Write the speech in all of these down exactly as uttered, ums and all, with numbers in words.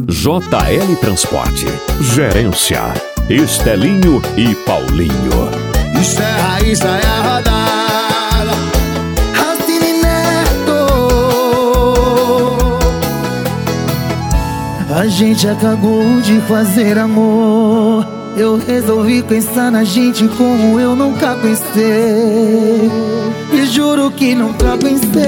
J L Transporte, Gerência, Estelinho e Paulinho. Isso é raiz, é a rodada. Racine Neto. A gente acabou de fazer amor. Eu resolvi pensar na gente como eu nunca pensei. E juro que nunca pensei.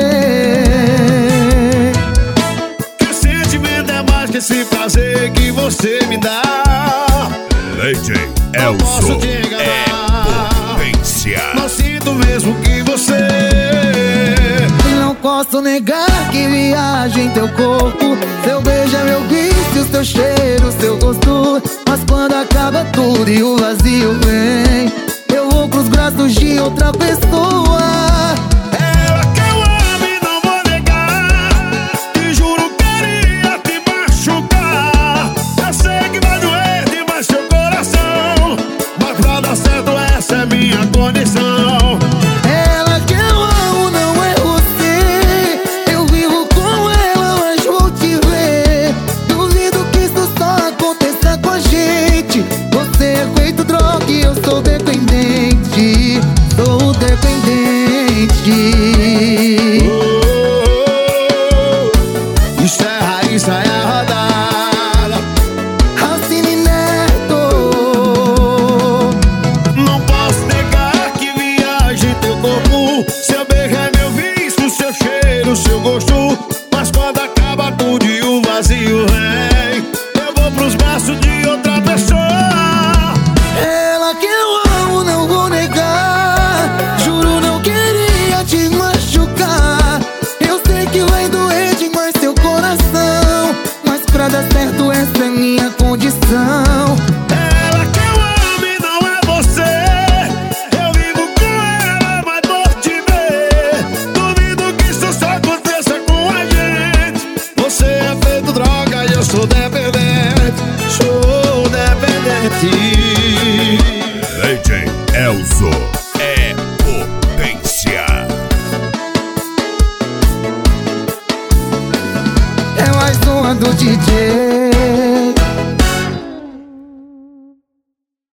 Que sentimento é mais que esse prazer que você me dá. Lady Não posso Elzo te enganar. é potência. Não sinto mesmo que você. Não posso negar que viajo em teu corpo. Seu beijo é meu vício, seu cheiro, seu gosto. Mas quando acaba tudo e o vazio vem, eu vou pros braços de outra pessoa. Ela que eu amo e não vou negar. Te juro queria te machucar. Eu sei que vai doer demais seu coração, mas pra dar certo essa é minha condição. Ela que eu amo não é você. Eu vivo com ela, mas vou te ver. Duvido que isso só aconteça com a gente. Você é feito droga e eu sou dependente. Sou dependente. Isso é raiz, é a rodada. Racine Neto. Não posso negar que viaja em teu corpo. Seu beijo é meu vício, seu cheiro, seu gosto. Mas quando acaba tudo e o vazio vem, eu vou pros braços de outra pessoa. Ela que eu amo, não vou negar. Juro, não queria te machucar. Eu sei que vai doer demais seu coração, mas pra dar certo essa é minha condição. Ela que eu amo e não é você. Eu vivo com ela, mas vou te ver. Duvido que isso só aconteça com a gente. Você é feito droga e eu sou dependente. Sou dependente. Lady Elzo é potência. É mais uma do D J.